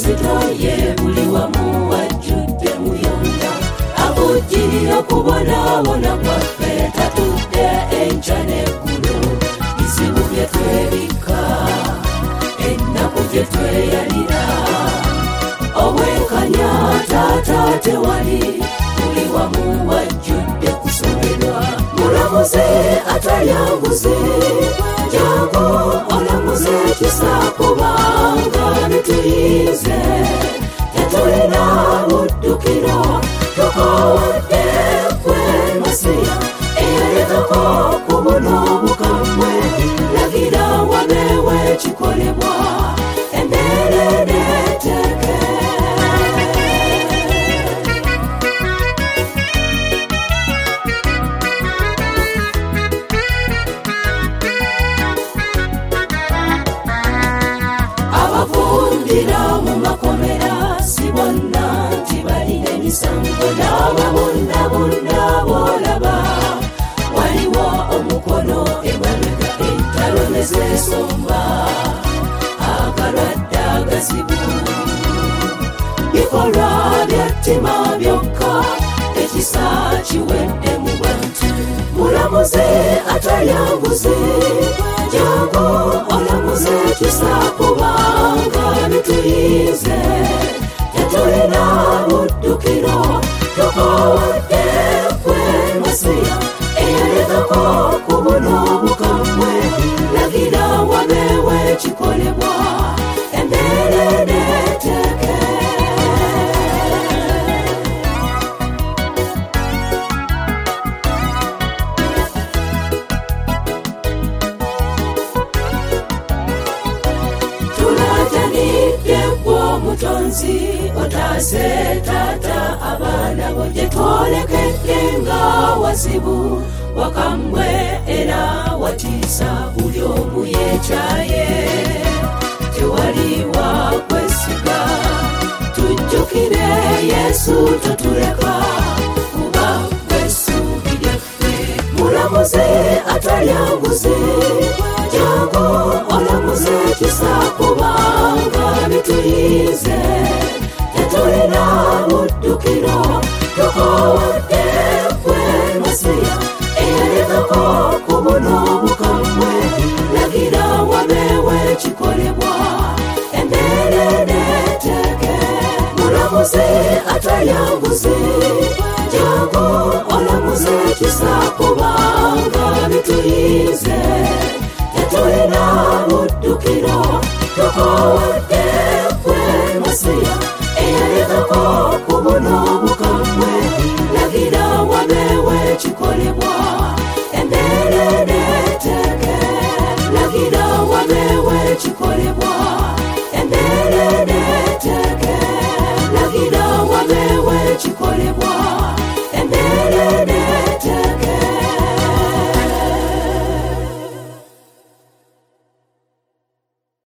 zitoye buli wamu wajjudde muyonda avujjirira okubonabona kwaffe tatudde enkya n'eggulu bizibu bye twebikka ennaku gye tweyalira obwenkanya taata tewali buli wamu wajjudde kusoberwa mulamuze atayanguze jangu olamuze kisa kubanga bituyize tetulina buddukiro tukowadde kwe masiya eyalekako ku buno bukamwe lagira wabeewo ekikolebwa embeera neteeke abavundira mu makomera si bonna nti balina emisango n'ababundabunda bolaba waliwo omukono emabega entalo nezesomba agalwadde agazibu bikolwa byattima byokka ekisa kiwedde mu bantu mulamuze atayanguze jangu olamuze kisa kubanga bituyize tetulina buddukiro tukowadde kwe masiya eyalekako ku buno bukamwe lagira wabeewo ekikolebwa embeera neteeke mutonzi otaase taata abaana bo gye twolekedde nga wasibu wakambwe era watiisa buli omu yeekyaye tewali wa kwesiga tujjukire yesu totuleka kuba kwesuubi lyaffe mulamuze atalyanguze jangu olamuze kisa kubanga bituyize tetulina buddukiro tukowadde kwe masiya eyalekako ku buno bukamwe lagira wabeewo ekikolebwa embeera neteeke mulamuze atayanguze jangu olamuze kisa kubanga bituyize tetulina buddukiro tukowadde kwe masiya eyalekako ku buno bukamwe lagira wabeewo ekikolebwa